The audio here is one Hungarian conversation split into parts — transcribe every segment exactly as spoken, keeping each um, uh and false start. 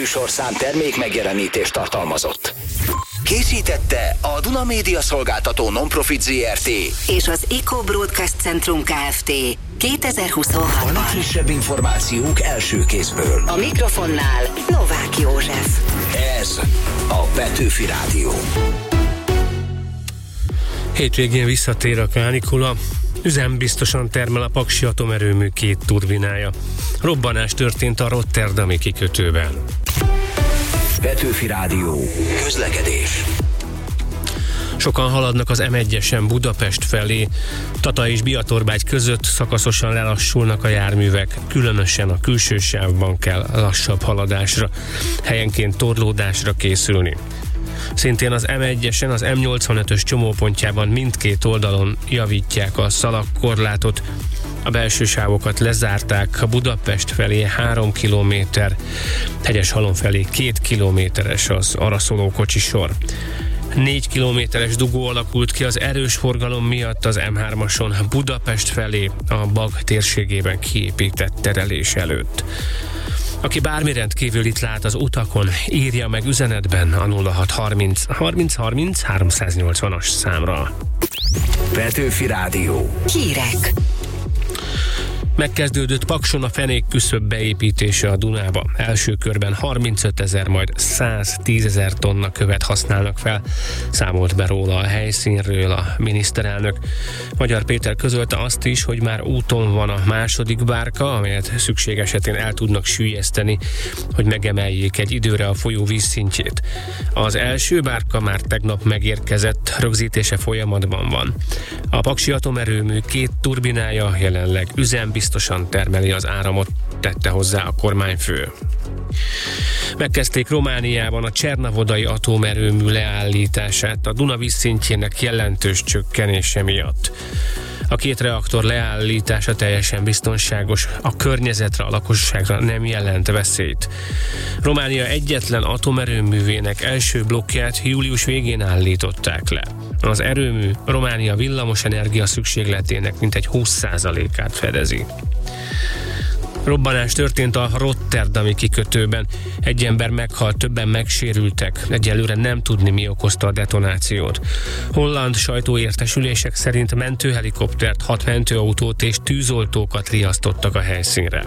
műsorszám termék megjelenítést tartalmazott. Készítette a Duna Média Szolgáltató Non-Profit zé er té és az Eco Broadcast Centrum Kft. kétezer-huszonhat. A legfrissebb információk első kézből. A mikrofonnál Novák József. Ez a Petőfi Rádió. Hétvégén visszatér a kánikula. Üzembiztosan termel a Paksi atomerőmű két turbinája. Robbanás történt a rotterdami kikötőben. Petőfi Rádió. Közlekedés. Sokan haladnak az em egyesen Budapest felé. Tata és Biatorbágy között szakaszosan lelassulnak a járművek, különösen a külső sávban kell lassabb haladásra, helyenként torlódásra készülni. Szintén az em egyesen az em nyolcvanötös csomópontjában mindkét oldalon javítják a szalagkorlátot, a belső sávokat lezárták, a Budapest felé három kilométer, Hegyeshalom felé két kilométeres az arra szóló kocsisor. négy kilométeres dugó alakult ki az erős forgalom miatt az em hármason Budapest felé a Bag térségében kiépített terelés előtt. Aki bármi rendkívülit lát az utakon, írja meg üzenetben a nulla hat harminc harminc harminc háromszáznyolcvanas számra. Petőfi Rádió. Hírek. Megkezdődött Pakson a fenék küszöb beépítése a Dunába. Első körben harmincötezer, majd száztízezer tonna követ használnak fel, számolt be róla a helyszínről a miniszterelnök. Magyar Péter közölte azt is, hogy már úton van a második bárka, amelyet szükség esetén el tudnak süllyeszteni, hogy megemeljék egy időre a folyó vízszintjét. Az első bárka már tegnap megérkezett, rögzítése folyamatban van. A Paksi atomerőmű két turbinája jelenleg üzembiztosan termeli az áramot, tette hozzá a kormányfő. Megkezdték Romániában a Csernavodai atomerőmű leállítását a Duna vízszintjének jelentős csökkenése miatt. A két reaktor leállítása teljesen biztonságos, a környezetre, a lakosságra nem jelent veszélyt. Románia egyetlen atomerőművének első blokkját július végén állították le. Az erőmű Románia villamosenergia szükségletének mintegy húsz százalékát fedezi. Robbanás történt a rotterdami kikötőben. Egy ember meghalt, többen megsérültek. Egyelőre nem tudni, mi okozta a detonációt. Holland sajtóértesülések szerint mentőhelikoptert, hat mentőautót és tűzoltókat riasztottak a helyszínre.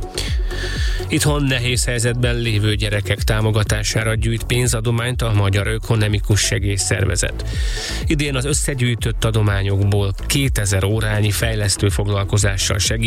Itthon nehéz helyzetben lévő gyerekek támogatására gyűjt pénzadományt a Magyar Ökonomikus Segélyszervezet. Idén az összegyűjtött adományokból kétezer órányi fejlesztő foglalkozással segít